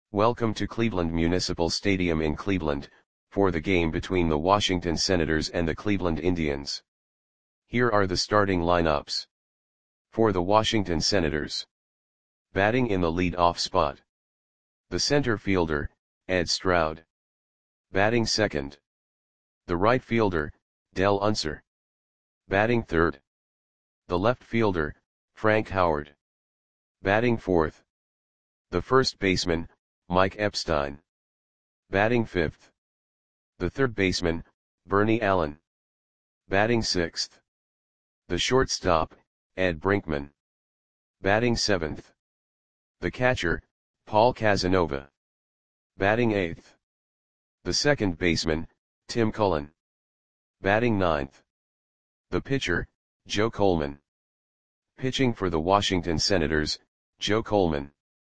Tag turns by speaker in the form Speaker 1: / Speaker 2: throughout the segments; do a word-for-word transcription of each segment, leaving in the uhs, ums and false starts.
Speaker 1: Welcome to Cleveland Municipal Stadium in Cleveland, for the game between the Washington Senators and the Cleveland Indians. Here are the starting lineups. For the Washington Senators. Batting in the lead-off spot. The center fielder, Ed Stroud. Batting second. The right fielder, Dell Unser. Batting third. The left fielder, Frank Howard. Batting fourth. The first baseman, Mike Epstein. Batting fifth. The third baseman, Bernie Allen. Batting sixth. The shortstop, Ed Brinkman. Batting seventh. The catcher, Paul Casanova. Batting eighth. The second baseman, Tim Cullen. Batting ninth. The pitcher, Joe Coleman. Pitching for the Washington Senators, Joe Coleman.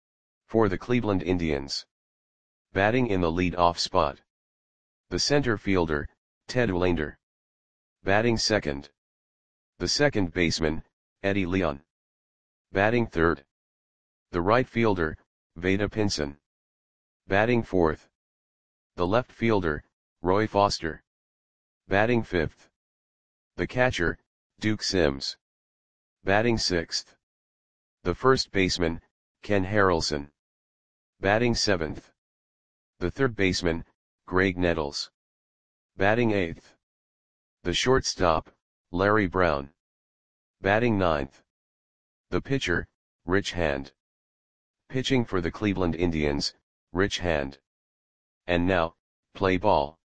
Speaker 1: For the Cleveland Indians. Batting in the lead-off spot. The center fielder, Ted Willander. Batting second. The second baseman, Eddie Leon. Batting third. The right fielder, Vada Pinson. Batting fourth. The left fielder, Roy Foster. Batting fifth. The catcher, Duke Sims. Batting sixth. The first baseman, Ken Harrelson. Batting seventh. The third baseman, Greg Nettles. Batting eighth. The shortstop, Larry Brown. Batting ninth. The pitcher, Rich Hand. Pitching for the Cleveland Indians, Rich Hand. And now, play ball.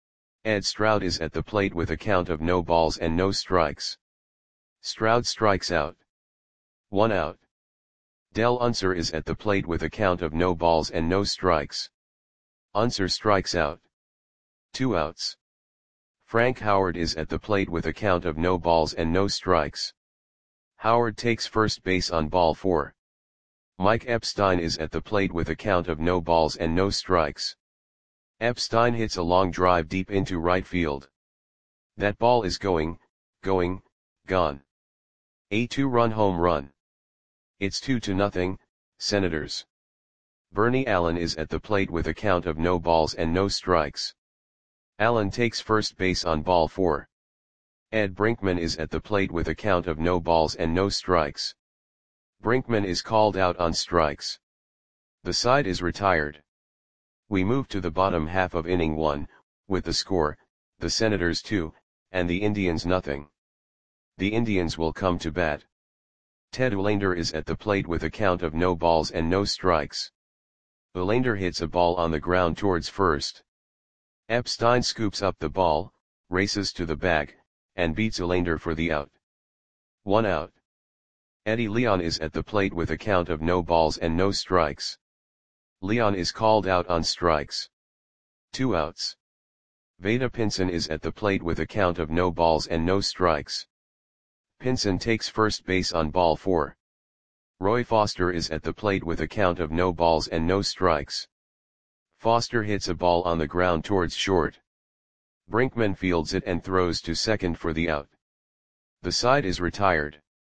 Speaker 1: Ed Stroud is at the plate with a count of no balls and no strikes. Stroud strikes out. One out. Dell Unser is at the plate with a count of no balls and no strikes. Unser strikes out. Two outs. Frank Howard is at the plate with a count of no balls and no strikes. Howard takes first base on ball four. Mike Epstein is at the plate with a count of no balls and no strikes. Epstein hits a long drive deep into right field. That ball is going, going, gone. A two-run home run. It's two to nothing, Senators. Bernie Allen is at the plate with a count of no balls and no strikes. Allen takes first base on ball four. Ed Brinkman is at the plate with a count of no balls and no strikes. Brinkman is called out on strikes. The side is retired. We move to the bottom half of inning one, with the score, the Senators two, and the Indians nothing. The Indians will come to bat. Ted Willander is at the plate with a count of no balls and no strikes. Willander hits a ball on the ground towards first. Epstein scoops up the ball, races to the bag, and beats Willander for the out. One out. Eddie Leon is at the plate with a count of no balls and no strikes. Leon is called out on strikes. Two outs. Vada Pinson is at the plate with a count of no balls and no strikes. Pinson takes first base on ball four. Roy Foster is at the plate with a count of no balls and no strikes. Foster hits a ball on the ground towards short. Brinkman fields it and throws to second for the out. The side is retired.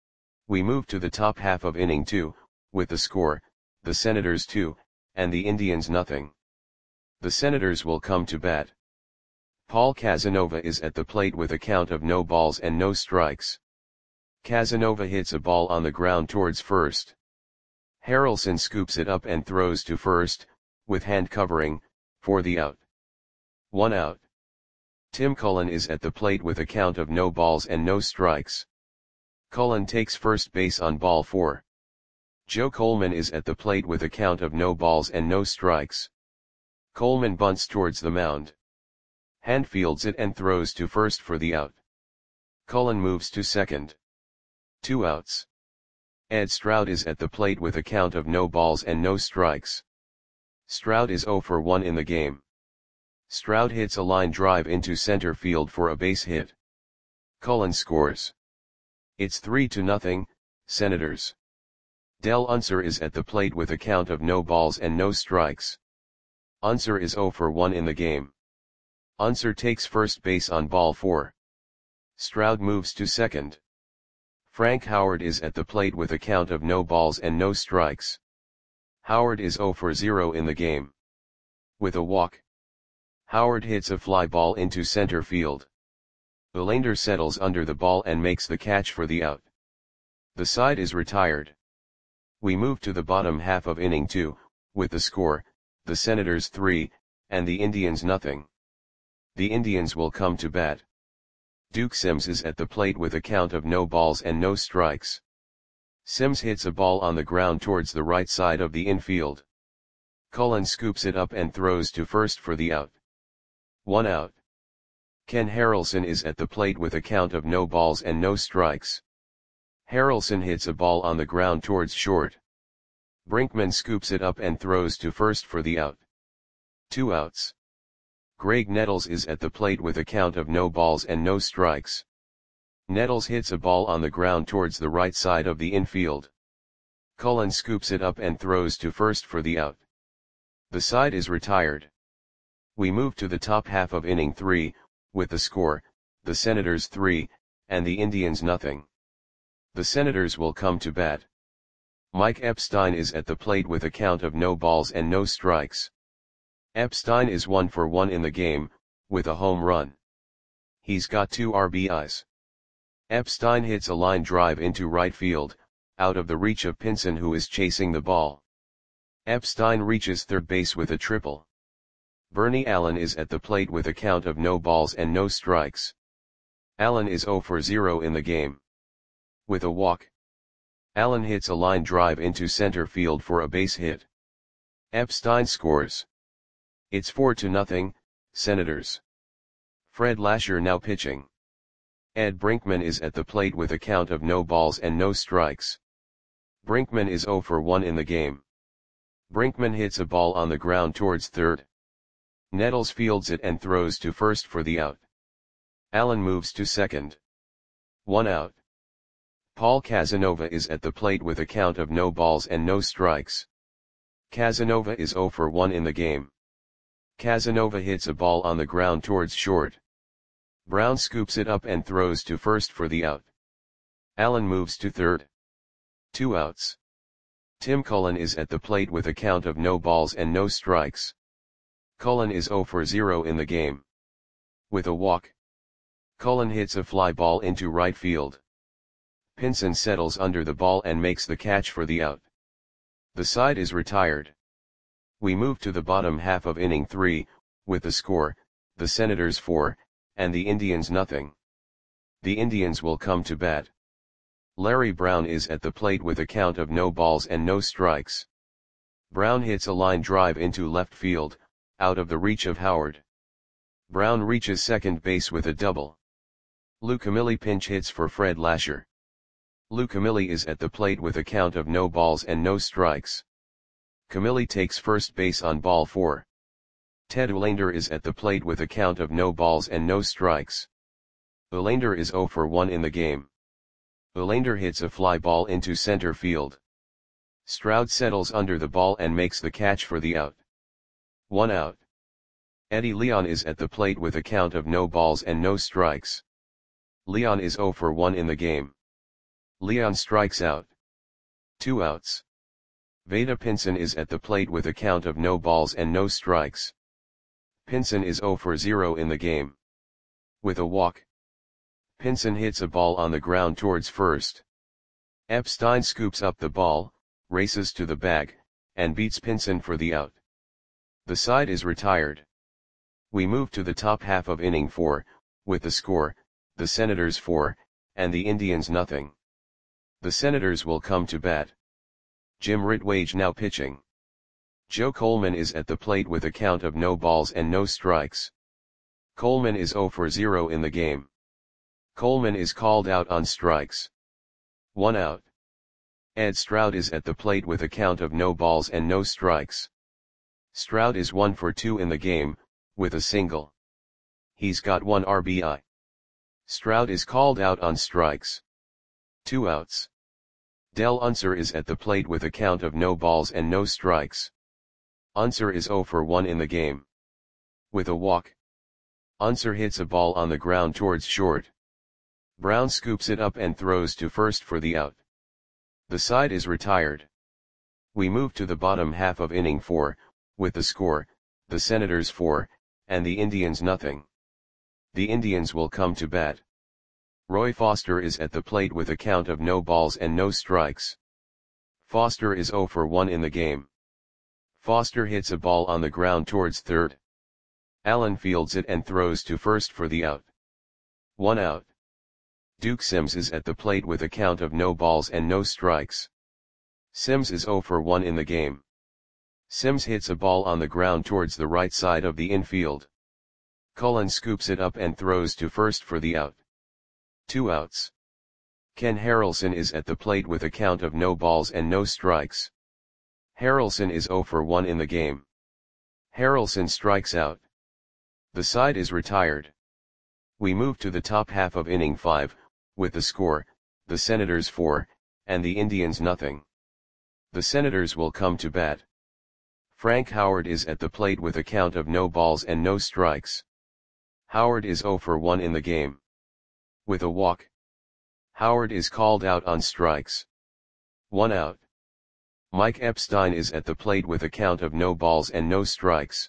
Speaker 1: We move to the top half of inning two, with the score, the Senators two, and the Indians nothing. The Senators will come to bat. Paul Casanova is at the plate with a count of no balls and no strikes. Casanova hits a ball on the ground towards first. Harrelson scoops it up and throws to first, with hand covering, for the out. One out. Tim Cullen is at the plate with a count of no balls and no strikes. Cullen takes first base on ball four. Joe Coleman is at the plate with a count of no balls and no strikes. Coleman bunts towards the mound. Hand fields it and throws to first for the out. Cullen moves to second. Two outs. Ed Stroud is at the plate with a count of no balls and no strikes. Stroud is zero for one in the game. Stroud hits a line drive into center field for a base hit. Cullen scores. It's three to nothing, Senators. Dell Unser is at the plate with a count of no balls and no strikes. Unser is zero for one in the game. Unser takes first base on ball four. Stroud moves to second. Frank Howard is at the plate with a count of no balls and no strikes. Howard is zero for zero in the game. With a walk, Howard hits a fly ball into center field. Olander settles under the ball and makes the catch for the out. The side is retired. We move to the bottom half of inning two, with the score, the Senators three, and the Indians nothing. The Indians will come to bat. Duke Sims is at the plate with a count of no balls and no strikes. Sims hits a ball on the ground towards the right side of the infield. Cullen scoops it up and throws to first for the out. One out. Ken Harrelson is at the plate with a count of no balls and no strikes. Harrelson hits a ball on the ground towards short. Brinkman scoops it up and throws to first for the out. Two outs. Greg Nettles is at the plate with a count of no balls and no strikes. Nettles hits a ball on the ground towards the right side of the infield. Cullen scoops it up and throws to first for the out. The side is retired. We move to the top half of inning three, with the score, the Senators three, and the Indians nothing. The Senators will come to bat. Mike Epstein is at the plate with a count of no balls and no strikes. Epstein is one for one in the game, with a home run. He's got two R B Is. Epstein hits a line drive into right field, out of the reach of Pinson, who is chasing the ball. Epstein reaches third base with a triple. Bernie Allen is at the plate with a count of no balls and no strikes. Allen is zero for zero in the game. With a walk, Allen hits a line drive into center field for a base hit. Epstein scores. It's four to nothing, Senators. Fred Lasher now pitching. Ed Brinkman is at the plate with a count of no balls and no strikes. Brinkman is zero for one in the game. Brinkman hits a ball on the ground towards third. Nettles fields it and throws to first for the out. Allen moves to second. One out. Paul Casanova is at the plate with a count of no balls and no strikes. Casanova is zero for one in the game. Casanova hits a ball on the ground towards short. Brown scoops it up and throws to first for the out. Allen moves to third. Two outs. Tim Cullen is at the plate with a count of no balls and no strikes. Cullen is zero for zero in the game. With a walk, Cullen hits a fly ball into right field. Pinson settles under the ball and makes the catch for the out. The side is retired. We move to the bottom half of inning three, with the score, the Senators four, and the Indians nothing. The Indians will come to bat. Larry Brown is at the plate with a count of no balls and no strikes. Brown hits a line drive into left field, out of the reach of Howard. Brown reaches second base with a double. Lou Camilli pinch hits for Fred Lasher. Lou Camilli is at the plate with a count of no balls and no strikes. Camilli takes first base on ball four. Ted Olander is at the plate with a count of no balls and no strikes. Olander is zero for one in the game. Olander hits a fly ball into center field. Stroud settles under the ball and makes the catch for the out. One out. Eddie Leon is at the plate with a count of no balls and no strikes. Leon is zero for one in the game. Leon strikes out. Two outs. Vada Pinson is at the plate with a count of no balls and no strikes. Pinson is zero for zero in the game. With a walk, Pinson hits a ball on the ground towards first. Epstein scoops up the ball, races to the bag, and beats Pinson for the out. The side is retired. We move to the top half of inning four, with the score, the Senators four, and the Indians nothing. The Senators will come to bat. Jim Ritwage now pitching. Joe Coleman is at the plate with a count of no balls and no strikes. Coleman is zero for zero in the game. Coleman is called out on strikes. One out. Ed Stroud is at the plate with a count of no balls and no strikes. Stroud is one for two in the game, with a single. He's got one R B I. Stroud is called out on strikes. Two outs. Del Unser is at the plate with a count of no balls and no strikes. Unser is zero for one in the game. With a walk, Unser hits a ball on the ground towards short. Brown scoops it up and throws to first for the out. The side is retired. We move to the bottom half of inning four, with the score, the Senators four, and the Indians nothing. The Indians will come to bat. Roy Foster is at the plate with a count of no balls and no strikes. Foster is oh for one in the game. Foster hits a ball on the ground towards third. Allen fields it and throws to first for the out. One out. Duke Sims is at the plate with a count of no balls and no strikes. Sims is oh for one in the game. Sims hits a ball on the ground towards the right side of the infield. Cullen scoops it up and throws to first for the out. Two outs. Ken Harrelson is at the plate with a count of no balls and no strikes. Harrelson is oh for one in the game. Harrelson strikes out. The side is retired. We move to the top half of inning five, with the score, the Senators four, and the Indians nothing. The Senators will come to bat. Frank Howard is at the plate with a count of no balls and no strikes. Howard is oh for one in the game. With a walk. Howard is called out on strikes. One out. Mike Epstein is at the plate with a count of no balls and no strikes.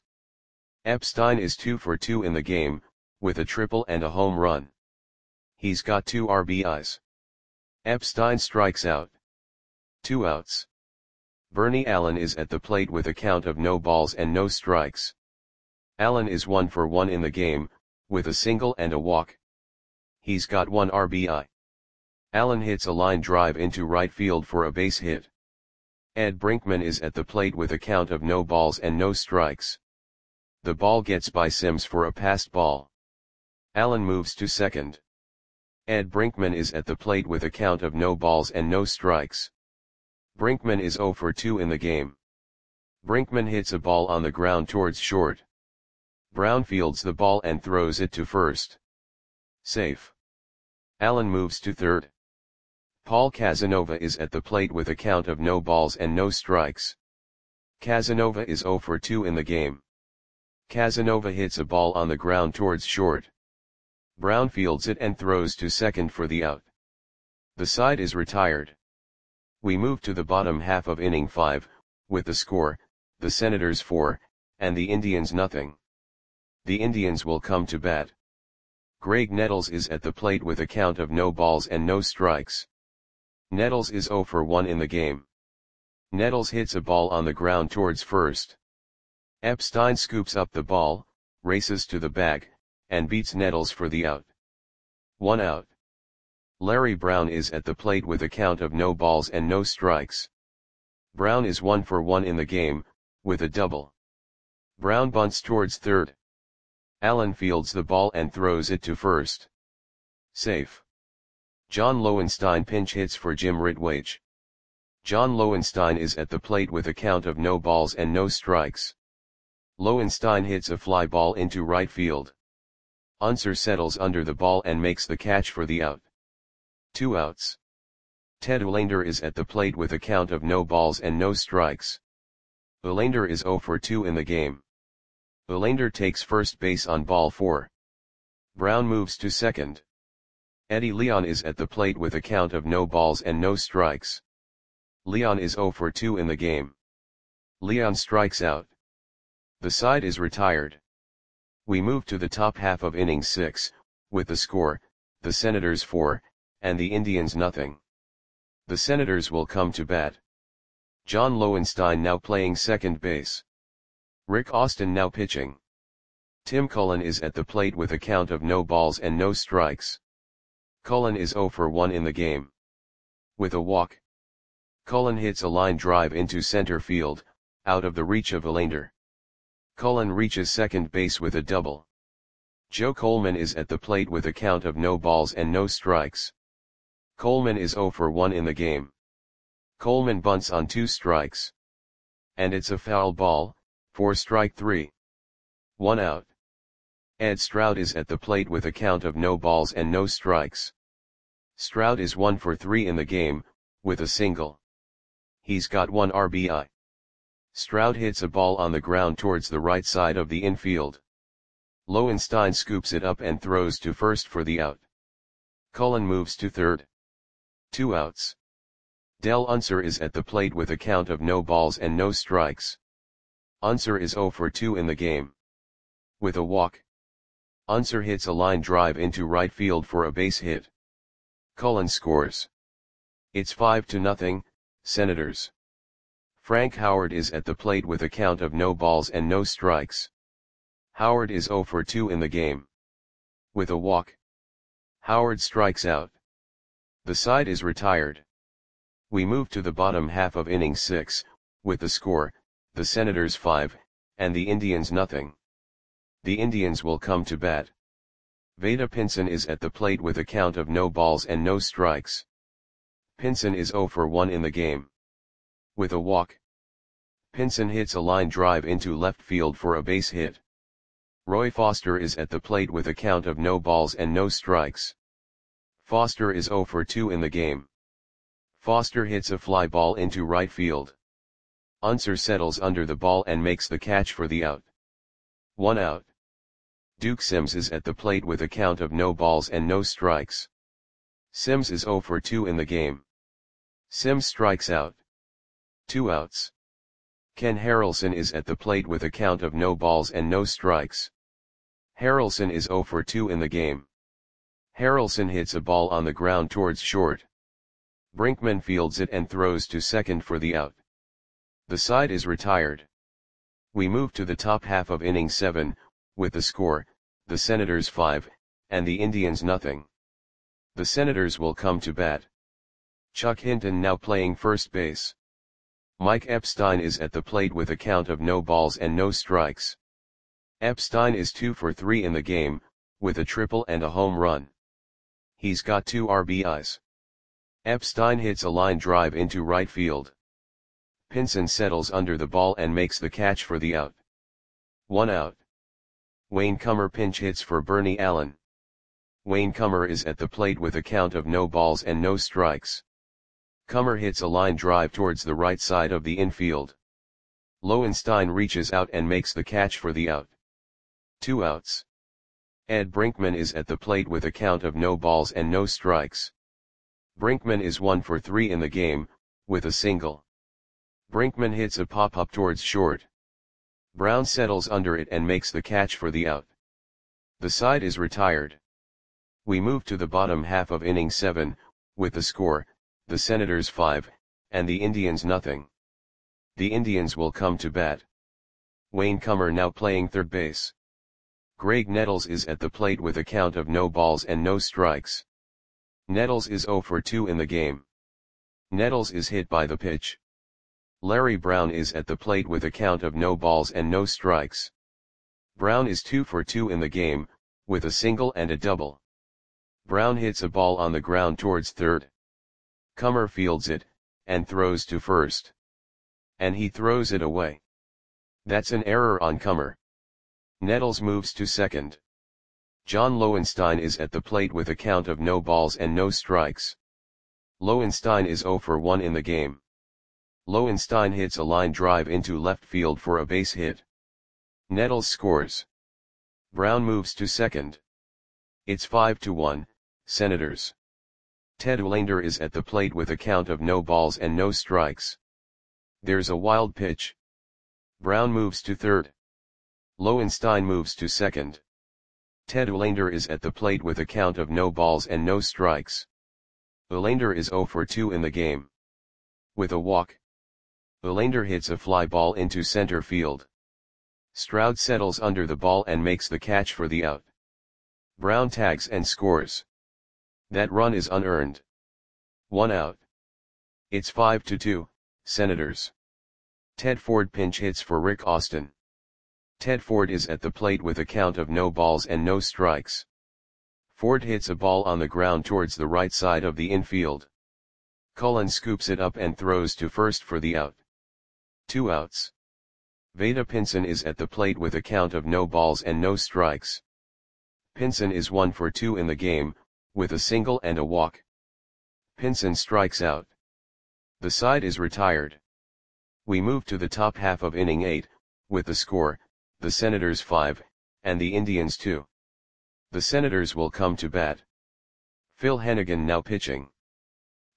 Speaker 1: Epstein is two for two in the game, with a triple and a home run. He's got two R B Is. Epstein strikes out. Two outs. Bernie Allen is at the plate with a count of no balls and no strikes. Allen is one for one in the game, with a single and a walk. He's got one R B I. Allen hits a line drive into right field for a base hit. Ed Brinkman is at the plate with a count of no balls and no strikes. The ball gets by Sims for a passed ball. Allen moves to second. Ed Brinkman is at the plate with a count of no balls and no strikes. Brinkman is oh for two in the game. Brinkman hits a ball on the ground towards short. Brown fields the ball and throws it to first. Safe. Allen moves to third. Paul Casanova is at the plate with a count of no balls and no strikes. Casanova is oh for two in the game. Casanova hits a ball on the ground towards short. Brown fields it and throws to second for the out. The side is retired. We move to the bottom half of inning five, with the score, the Senators four, and the Indians nothing. The Indians will come to bat. Greg Nettles is at the plate with a count of no balls and no strikes. Nettles is oh for one in the game. Nettles hits a ball on the ground towards first. Epstein scoops up the ball, races to the bag, and beats Nettles for the out. One out. Larry Brown is at the plate with a count of no balls and no strikes. Brown is one for one in the game, with a double. Brown bunts towards third. Allen fields the ball and throws it to first. Safe. John Lowenstein pinch hits for Jim Ritwage. John Lowenstein is at the plate with a count of no balls and no strikes. Lowenstein hits a fly ball into right field. Unser settles under the ball and makes the catch for the out. Two outs. Ted Olander is at the plate with a count of no balls and no strikes. Olander is oh for two in the game. Olander takes first base on ball four. Brown moves to second. Eddie Leon is at the plate with a count of no balls and no strikes. Leon is oh for two in the game. Leon strikes out. The side is retired. We move to the top half of inning six, with the score, the Senators four, and the Indians nothing. The Senators will come to bat. John Lowenstein now playing second base. Rick Austin now pitching. Tim Cullen is at the plate with a count of no balls and no strikes. Cullen is oh for one in the game. With a walk. Cullen hits a line drive into center field, out of the reach of Olander. Cullen reaches second base with a double. Joe Coleman is at the plate with a count of no balls and no strikes. Coleman is oh for one in the game. Coleman bunts on two strikes. And it's a foul ball, for strike three. One out. Ed Stroud is at the plate with a count of no balls and no strikes. Stroud is one for three in the game, with a single. He's got one R B I. Stroud hits a ball on the ground towards the right side of the infield. Lowenstein scoops it up and throws to first for the out. Cullen moves to third. Two outs. Del Unser is at the plate with a count of no balls and no strikes. Unser is zero for two in the game. With a walk, Unser hits a line drive into right field for a base hit. Cullen scores. It's five to nothing, Senators. Frank Howard is at the plate with a count of no balls and no strikes. Howard is zero for two in the game. With a walk, Howard strikes out. The side is retired. We move to the bottom half of inning six, with the score, the Senators five, and the Indians nothing. The Indians will come to bat. Vada Pinson is at the plate with a count of no balls and no strikes. Pinson is zero for one in the game. With a walk, Pinson hits a line drive into left field for a base hit. Roy Foster is at the plate with a count of no balls and no strikes. Foster is zero for two in the game. Foster hits a fly ball into right field. Unser settles under the ball and makes the catch for the out. One out. Duke Sims is at the plate with a count of no balls and no strikes. Sims is zero for two in the game. Sims strikes out. Two outs. Ken Harrelson is at the plate with a count of no balls and no strikes. Harrelson is zero for two in the game. Harrelson hits a ball on the ground towards short. Brinkman fields it and throws to second for the out. The side is retired. We move to the top half of inning seven, with the score, the Senators five, and the Indians nothing. The Senators will come to bat. Chuck Hinton now playing first base. Mike Epstein is at the plate with a count of no balls and no strikes. Epstein is two for three in the game, with a triple and a home run. He's got two R B Is. Epstein hits a line drive into right field. Pinson settles under the ball and makes the catch for the out. One out. Wayne Kummer pinch hits for Bernie Allen. Wayne Kummer is at the plate with a count of no balls and no strikes. Kummer hits a line drive towards the right side of the infield. Lowenstein reaches out and makes the catch for the out. Two outs. Ed Brinkman is at the plate with a count of no balls and no strikes. Brinkman is one for three in the game, with a single. Brinkman hits a pop-up towards short. Brown settles under it and makes the catch for the out. The side is retired. We move to the bottom half of inning seven, with the score, the Senators five, and the Indians nothing. The Indians will come to bat. Wayne Kummer now playing third base. Greg Nettles is at the plate with a count of no balls and no strikes. Nettles is zero for two in the game. Nettles is hit by the pitch. Larry Brown is at the plate with a count of no balls and no strikes. Brown is two for two in the game, with a single and a double. Brown hits a ball on the ground towards third. Kummer fields it, and throws to first. And he throws it away. That's an error on Kummer. Nettles moves to second. John Lowenstein is at the plate with a count of no balls and no strikes. Lowenstein is zero for one in the game. Lowenstein hits a line drive into left field for a base hit. Nettles scores. Brown moves to second. It's five to one, Senators. Ted Olander is at the plate with a count of no balls and no strikes. There's a wild pitch. Brown moves to third. Lowenstein moves to second. Ted Olander is at the plate with a count of no balls and no strikes. Olander is zero for two in the game. With a walk, Olander hits a fly ball into center field. Stroud settles under the ball and makes the catch for the out. Brown tags and scores. That run is unearned. One out. It's five to two, Senators. Ted Ford pinch hits for Rick Austin. Ted Ford is at the plate with a count of no balls and no strikes. Ford hits a ball on the ground towards the right side of the infield. Cullen scoops it up and throws to first for the out. Two outs. Vada Pinson is at the plate with a count of no balls and no strikes. Pinson is one for two in the game, with a single and a walk. Pinson strikes out. The side is retired. We move to the top half of inning eight, with the score, the Senators five, and the Indians two. The Senators will come to bat. Phil Hennigan now pitching.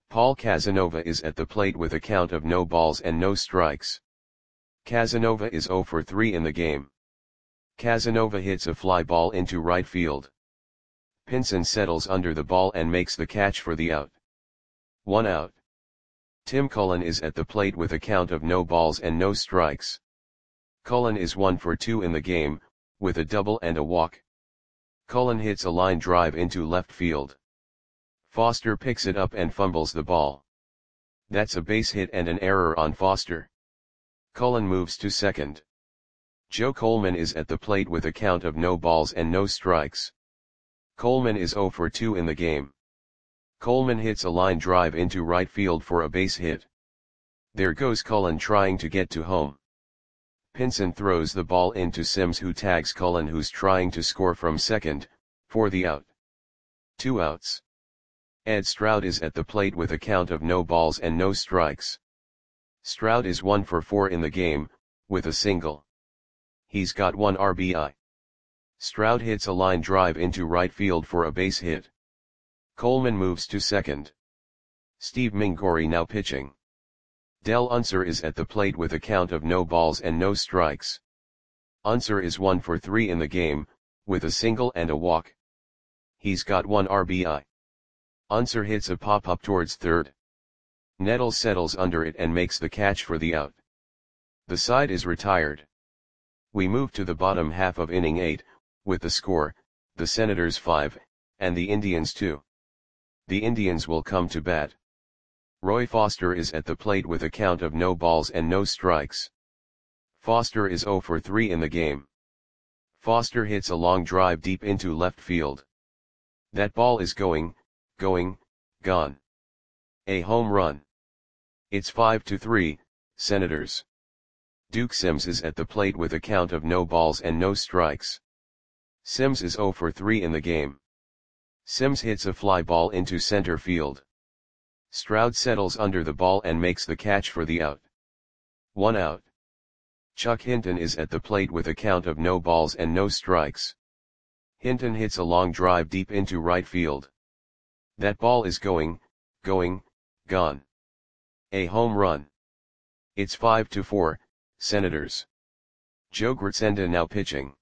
Speaker 1: Paul Casanova is at the plate with a count of no balls and no strikes. Casanova is zero for three in the game. Casanova hits a fly ball into right field. Pinson settles under the ball and makes the catch for the out. One out. Tim Cullen is at the plate with a count of no balls and no strikes. Cullen is one for two in the game, with a double and a walk. Cullen hits a line drive into left field. Foster picks it up and fumbles the ball. That's a base hit and an error on Foster. Cullen moves to second. Joe Coleman is at the plate with a count of no balls and no strikes. Coleman is zero for two in the game. Coleman hits a line drive into right field for a base hit. There goes Cullen trying to get to home. Pinson throws the ball into Sims, who tags Cullen, who's trying to score from second, for the out. Two outs. Ed Stroud is at the plate with a count of no balls and no strikes. Stroud is one for four in the game, with a single. He's got one R B I. Stroud hits a line drive into right field for a base hit. Coleman moves to second. Steve Mingori now pitching. Del Unser is at the plate with a count of no balls and no strikes. Unser is one for three in the game, with a single and a walk. He's got one R B I. Unser hits a pop-up towards third. Nettles settles under it and makes the catch for the out. The side is retired. We move to the bottom half of inning eight, with the score, the Senators five, and the Indians two. The Indians will come to bat. Roy Foster is at the plate with a count of no balls and no strikes. Foster is zero for three in the game. Foster hits a long drive deep into left field. That ball is going, going, gone. A home run. It's five to three, Senators. Duke Sims is at the plate with a count of no balls and no strikes. Sims is zero for three in the game. Sims hits a fly ball into center field. Stroud settles under the ball and makes the catch for the out. One out. Chuck Hinton is at the plate with a count of no balls and no strikes. Hinton hits a long drive deep into right field. That ball is going, going, gone. A home run. It's five to four, Senators. Joe Gritsenda now pitching.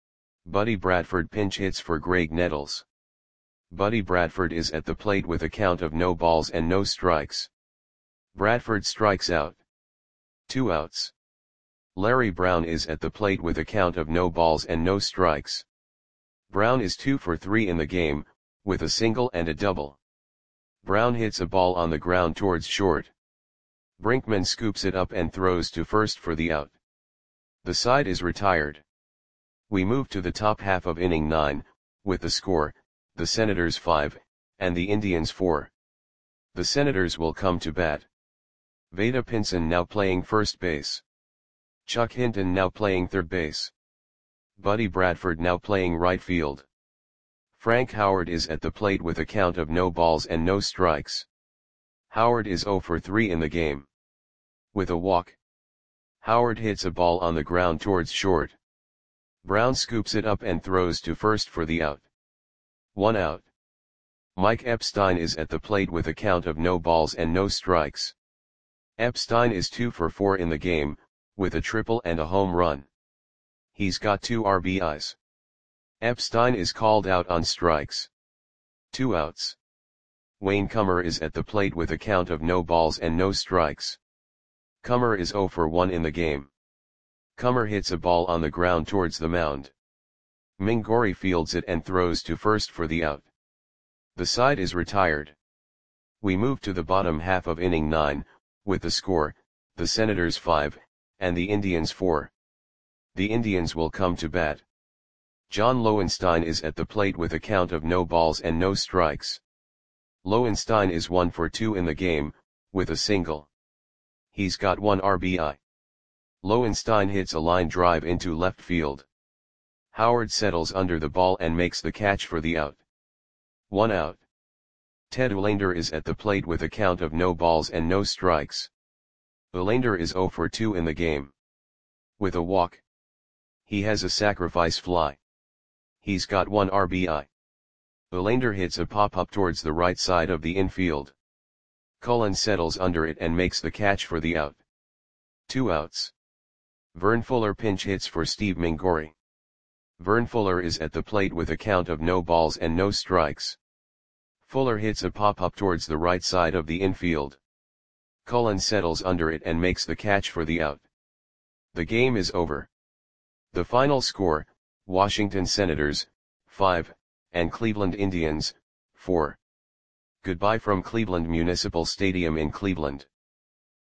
Speaker 1: Buddy Bradford pinch hits for Greg Nettles. Buddy Bradford is at the plate with a count of no balls and no strikes. Bradford strikes out. Two outs. Larry Brown is at the plate with a count of no balls and no strikes. Brown is two for three in the game, with a single and a double. Brown hits a ball on the ground towards short. Brinkman scoops it up and throws to first for the out. The side is retired. We move to the top half of inning nine, with the score, the Senators five, and the Indians four. The Senators will come to bat. Vada Pinson now playing first base. Chuck Hinton now playing third base. Buddy Bradford now playing right field. Frank Howard is at the plate with a count of no balls and no strikes. Howard is zero for three in the game. With a walk. Howard hits a ball on the ground towards short. Brown scoops it up and throws to first for the out. One out. Mike Epstein is at the plate with a count of no balls and no strikes. Epstein is two for four in the game, with a triple and a home run. He's got two R B Is. Epstein is called out on strikes. Two outs. Wayne Comer is at the plate with a count of no balls and no strikes. Comer is zero for one in the game. Comer hits a ball on the ground towards the mound. Mingori fields it and throws to first for the out. The side is retired. We move to the bottom half of inning nine, with the score, the Senators five, and the Indians four. The Indians will come to bat. John Lowenstein is at the plate with a count of no balls and no strikes. Lowenstein is one for two in the game, with a single. He's got one R B I. Lowenstein hits a line drive into left field. Howard settles under the ball and makes the catch for the out. One out. Ted Uhlaender is at the plate with a count of no balls and no strikes. Uhlaender is zero for two in the game. With a walk. He has a sacrifice fly. He's got one R B I. Uhlaender hits a pop-up towards the right side of the infield. Cullen settles under it and makes the catch for the out. Two outs. Vern Fuller pinch hits for Steve Mingori. Vern Fuller is at the plate with a count of no balls and no strikes. Fuller hits a pop-up towards the right side of the infield. Cullen settles under it and makes the catch for the out. The game is over. The final score, Washington Senators, five, and Cleveland Indians, four. Goodbye from Cleveland Municipal Stadium in Cleveland.